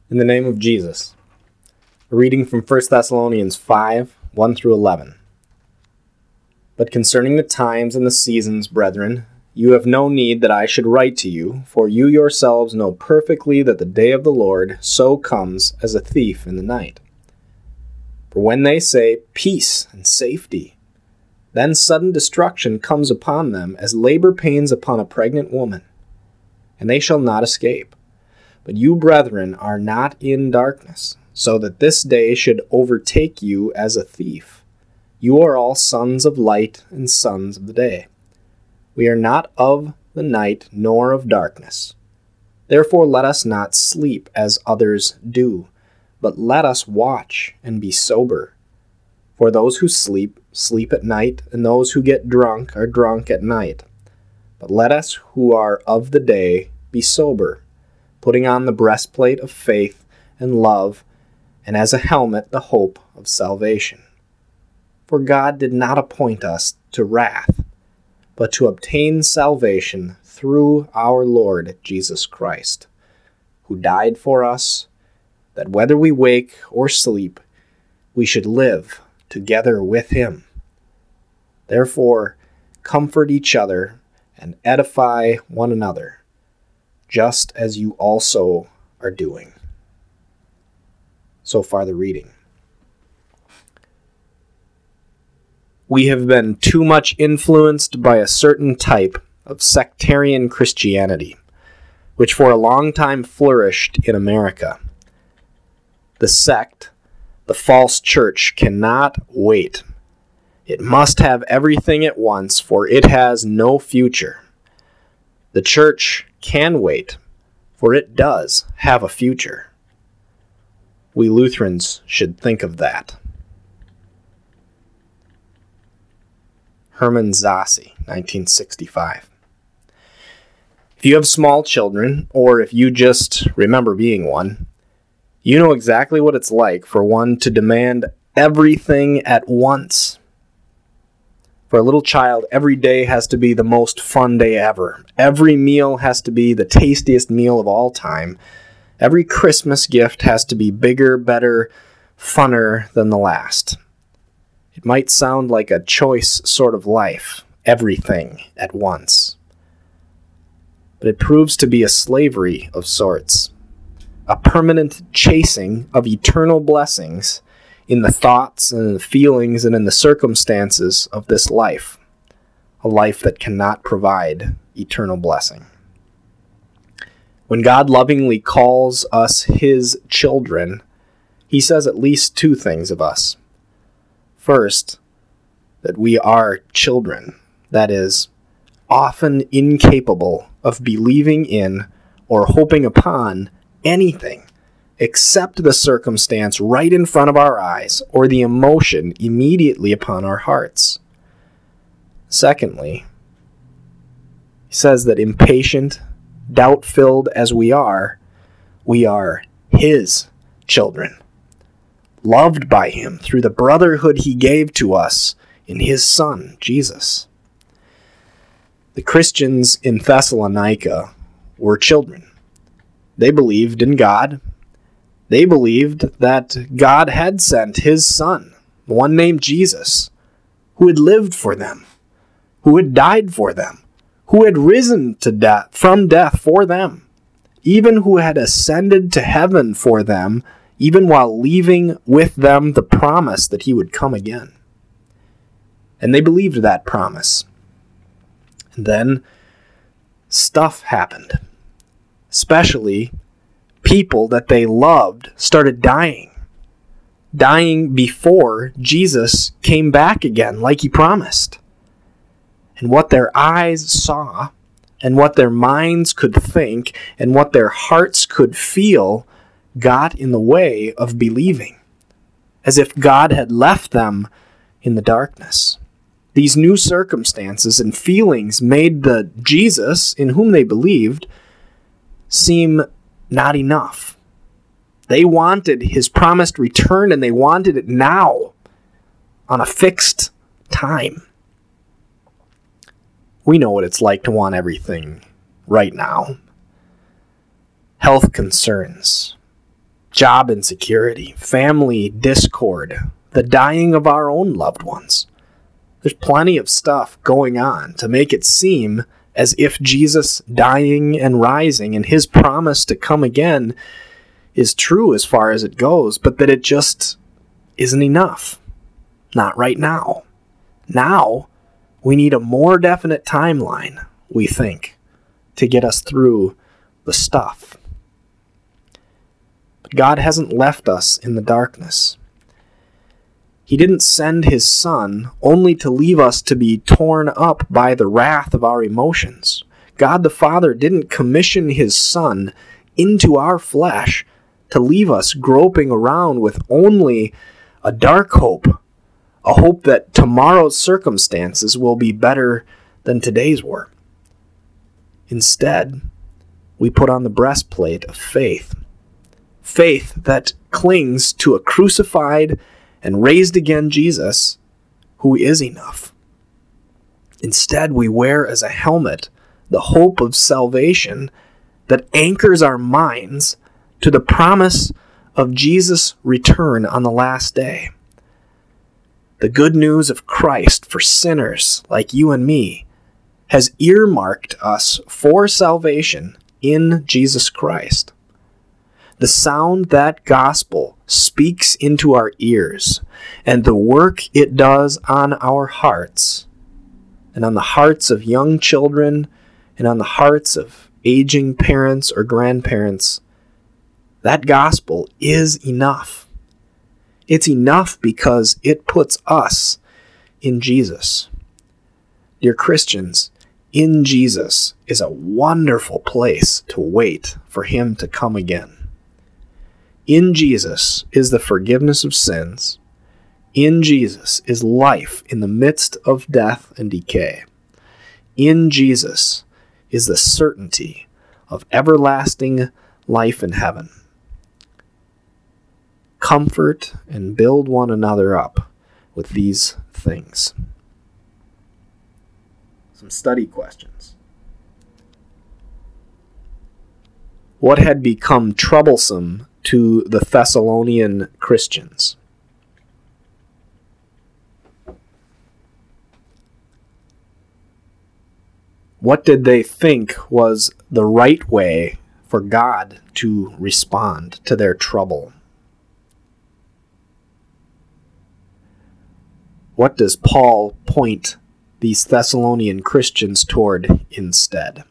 In the name of Jesus. A reading from 1 Thessalonians 5, 1 through 11. But concerning the times and the seasons, brethren, you have no need that I should write to you, for you yourselves know perfectly that the day of the Lord so comes as a thief in the night. For when they say, peace and safety, then sudden destruction comes upon them as labor pains upon a pregnant woman, and they shall not escape. But you, brethren, are not in darkness, so that this day should overtake you as a thief. You are all sons of light and sons of the day. We are not of the night nor of darkness. Therefore let us not sleep as others do, but let us watch and be sober. For those who sleep, sleep at night, and those who get drunk are drunk at night. But let us who are of the day be sober, putting on the breastplate of faith and love, and as a helmet the hope of salvation. For God did not appoint us to wrath, but to obtain salvation through our Lord Jesus Christ, who died for us, that whether we wake or sleep, we should live together with him. Therefore, comfort each other and edify one another, just as you also are doing. So far the reading. We have been too much influenced by a certain type of sectarian Christianity, which for a long time flourished in America. The sect, the false church, cannot wait. It must have everything at once, for it has no future. The church can wait, for it does have a future. We Lutherans should think of that. Hermann Zassi, 1965. If you have small children, or if you just remember being one, you know exactly what it's like for one to demand everything at once. For a little child, every day has to be the most fun day ever. Every meal has to be the tastiest meal of all time. Every Christmas gift has to be bigger, better, funner than the last. It might sound like a choice sort of life, everything at once. But it proves to be a slavery of sorts, a permanent chasing of eternal blessings in the thoughts and the feelings and in the circumstances of this life, a life that cannot provide eternal blessing. When God lovingly calls us his children, he says at least two things of us. First, that we are children, that is, often incapable of believing in or hoping upon anything except the circumstance right in front of our eyes or the emotion immediately upon our hearts. Secondly, he says that impatient, doubt-filled as we are his children, loved by him through the brotherhood he gave to us in his Son, Jesus. The Christians in Thessalonica were children. They believed in God. They believed that God had sent his Son, one named Jesus, who had lived for them, who had died for them, who had risen to death from death for them, even who had ascended to heaven for them, even while leaving with them the promise that he would come again. And they believed that promise. And then stuff happened. Especially people that they loved started dying before Jesus came back again like he promised. And what their eyes saw, and what their minds could think, and what their hearts could feel got in the way of believing, as if God had left them in the darkness. These new circumstances and feelings made the Jesus in whom they believed seem not enough. They wanted his promised return, and they wanted it now, on a fixed time. We know what it's like to want everything right now. Health concerns, job insecurity, family discord, the dying of our own loved ones. There's plenty of stuff going on to make it seem as if Jesus dying and rising and his promise to come again is true as far as it goes, but that it just isn't enough. Not right now. Now, we need a more definite timeline, we think, to get us through the stuff. But God hasn't left us in the darkness. He didn't send his Son only to leave us to be torn up by the wrath of our emotions. God the Father didn't commission his Son into our flesh to leave us groping around with only a dark hope, a hope that tomorrow's circumstances will be better than today's were. Instead, we put on the breastplate of faith. Faith that clings to a crucified and raised again Jesus, who is enough. Instead, we wear as a helmet the hope of salvation that anchors our minds to the promise of Jesus' return on the last day. The good news of Christ for sinners like you and me has earmarked us for salvation in Jesus Christ. The sound that gospel speaks into our ears, and the work it does on our hearts, and on the hearts of young children, and on the hearts of aging parents or grandparents, that gospel is enough. It's enough because it puts us in Jesus. Dear Christians, in Jesus is a wonderful place to wait for him to come again. In Jesus is the forgiveness of sins. In Jesus is life in the midst of death and decay. In Jesus is the certainty of everlasting life in heaven. Comfort and build one another up with these things. Some study questions. What had become troublesome to the Thessalonian Christians? What did they think was the right way for God to respond to their trouble? What does Paul point these Thessalonian Christians toward instead?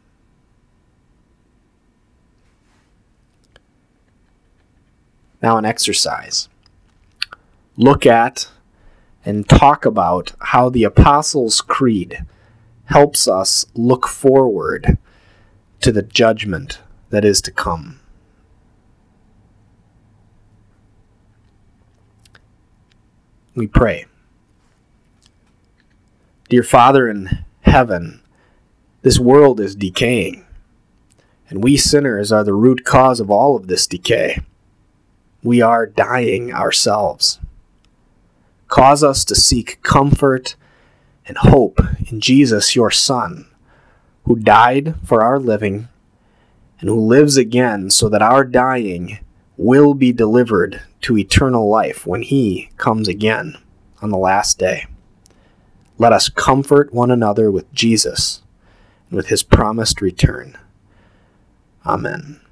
Now an exercise. Look at and talk about how the Apostles' Creed helps us look forward to the judgment that is to come. We pray. Dear Father in heaven, this world is decaying, and we sinners are the root cause of all of this decay. We are dying ourselves. Cause us to seek comfort and hope in Jesus, your Son, who died for our living and who lives again so that our dying will be delivered to eternal life when he comes again on the last day. Let us comfort one another with Jesus and with his promised return. Amen.